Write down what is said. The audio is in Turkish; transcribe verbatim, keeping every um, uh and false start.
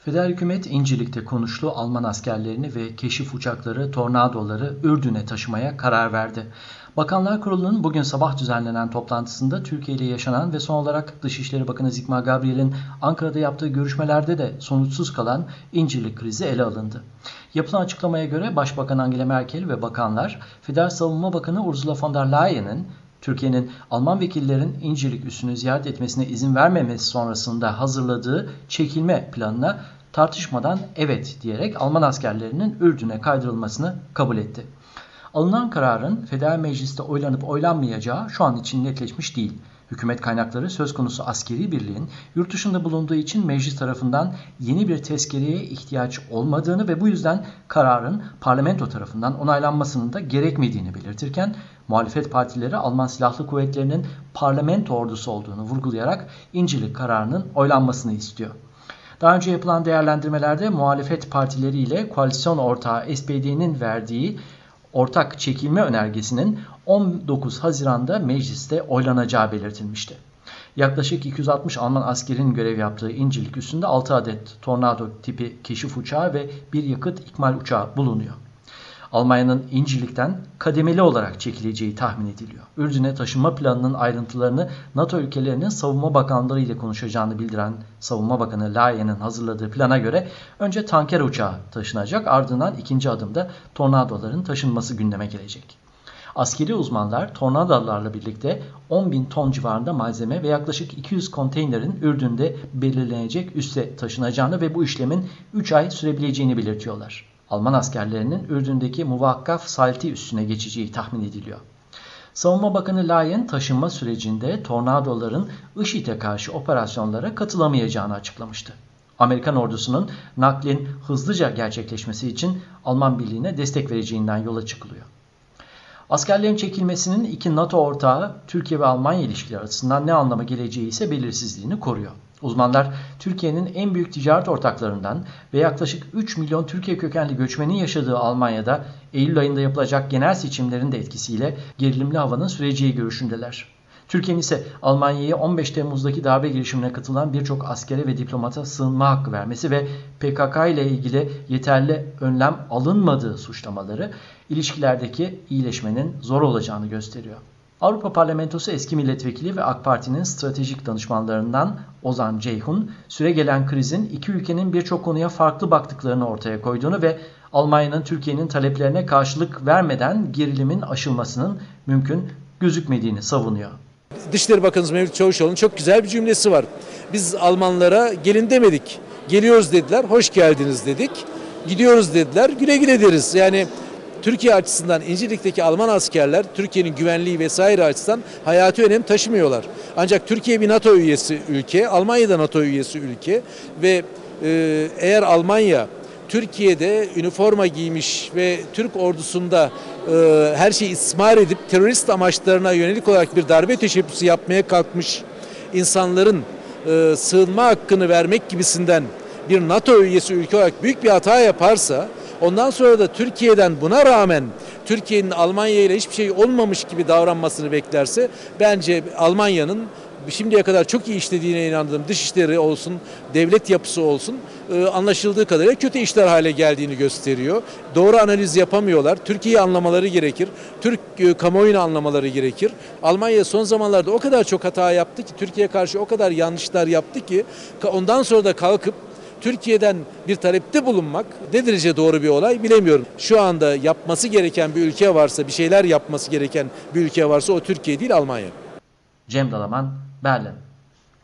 Federal hükümet İncirlik'te konuşlu Alman askerlerini ve keşif uçakları, tornadoları Ürdün'e taşımaya karar verdi. Bakanlar Kurulu'nun bugün sabah düzenlenen toplantısında Türkiye ile yaşanan ve son olarak Dışişleri Bakanı Sigmar Gabriel'in Ankara'da yaptığı görüşmelerde de sonuçsuz kalan İncirlik krizi ele alındı. Yapılan açıklamaya göre Başbakan Angela Merkel ve bakanlar, Federal Savunma Bakanı Ursula von der Leyen'in Türkiye'nin Alman vekillerin İncirlik üssünü ziyaret etmesine izin vermemesi sonrasında hazırladığı çekilme planına tartışmadan evet diyerek Alman askerlerinin Ürdün'e kaydırılmasını kabul etti. Alınan kararın Federal Meclis'te oylanıp oylanmayacağı şu an için netleşmiş değil. Hükümet kaynakları söz konusu askeri birliğin yurt dışında bulunduğu için meclis tarafından yeni bir tezkereye ihtiyaç olmadığını ve bu yüzden kararın parlamento tarafından onaylanmasının da gerekmediğini belirtirken, muhalefet partileri Alman Silahlı Kuvvetleri'nin parlamento ordusu olduğunu vurgulayarak İncirlik kararının oylanmasını istiyor. Daha önce yapılan değerlendirmelerde muhalefet partileri ile koalisyon ortağı S P D'nin verdiği ortak çekilme önergesinin on dokuz Haziran'da mecliste oylanacağı belirtilmişti. Yaklaşık iki yüz altmış Alman askerin görev yaptığı İncirlik üssünde altı adet Tornado tipi keşif uçağı ve bir yakıt ikmal uçağı bulunuyor. Almanya'nın İncirlik'ten kademeli olarak çekileceği tahmin ediliyor. Ürdün'e taşınma planının ayrıntılarını NATO ülkelerinin savunma bakanları ile konuşacağını bildiren Savunma Bakanı Leyen'in hazırladığı plana göre önce tanker uçağı taşınacak, ardından ikinci adımda tornadoların taşınması gündeme gelecek. Askeri uzmanlar tornadolarla birlikte on bin ton civarında malzeme ve yaklaşık iki yüz konteynerin Ürdün'de belirlenecek üsse taşınacağını ve bu işlemin üç ay sürebileceğini belirtiyorlar. Alman askerlerinin Ürdün'deki Muvakkaf Salti üssüne geçeceği tahmin ediliyor. Savunma Bakanı Leyen taşınma sürecinde tornadoların IŞİD'e karşı operasyonlara katılamayacağını açıklamıştı. Amerikan ordusunun naklin hızlıca gerçekleşmesi için Alman birliğine destek vereceğinden yola çıkılıyor. Askerlerin çekilmesinin iki NATO ortağı Türkiye ve Almanya ilişkileri açısından ne anlama geleceği ise belirsizliğini koruyor. Uzmanlar Türkiye'nin en büyük ticaret ortaklarından ve yaklaşık üç milyon Türkiye kökenli göçmenin yaşadığı Almanya'da Eylül ayında yapılacak genel seçimlerin de etkisiyle gerilimli havanın süreceği görüşündeler. Türkiye'nin ise Almanya'ya on beş Temmuz'daki darbe girişimine katılan birçok askere ve diplomata sığınma hakkı vermesi ve P K K ile ilgili yeterli önlem alınmadığı suçlamaları ilişkilerdeki iyileşmenin zor olacağını gösteriyor. Avrupa Parlamentosu eski milletvekili ve AK Parti'nin stratejik danışmanlarından Ozan Ceyhun, süregelen krizin iki ülkenin birçok konuya farklı baktıklarını ortaya koyduğunu ve Almanya'nın Türkiye'nin taleplerine karşılık vermeden gerilimin aşılmasının mümkün gözükmediğini savunuyor. Dışişleri Bakanımız Mevlüt Çavuşoğlu'nun çok güzel bir cümlesi var. Biz Almanlara gelin demedik, geliyoruz dediler, hoş geldiniz dedik. Gidiyoruz dediler, güle güle deriz. Yani Türkiye açısından İncirlik'teki Alman askerler Türkiye'nin güvenliği vesaire açısından hayati önem taşımıyorlar. Ancak Türkiye bir NATO üyesi ülke, Almanya da NATO üyesi ülke ve e, eğer Almanya Türkiye'de üniforma giymiş ve Türk ordusunda e, her şeyi istismar edip terörist amaçlarına yönelik olarak bir darbe teşebbüsü yapmaya kalkmış insanların e, sığınma hakkını vermek gibisinden bir NATO üyesi ülke olarak büyük bir hata yaparsa, ondan sonra da Türkiye'den buna rağmen Türkiye'nin Almanya ile hiçbir şey olmamış gibi davranmasını beklerse, bence Almanya'nın şimdiye kadar çok iyi işlediğine inandığım dışişleri olsun, devlet yapısı olsun anlaşıldığı kadarıyla kötü işler hale geldiğini gösteriyor. Doğru analiz yapamıyorlar. Türkiye'yi anlamaları gerekir. Türk kamuoyunu anlamaları gerekir. Almanya son zamanlarda o kadar çok hata yaptı ki, Türkiye'ye karşı o kadar yanlışlar yaptı ki, ondan sonra da kalkıp Türkiye'den bir talepte bulunmak ne derece doğru bir olay bilemiyorum. Şu anda yapması gereken bir ülke varsa, bir şeyler yapması gereken bir ülke varsa o Türkiye değil, Almanya. Cem Dalaman, Berlin.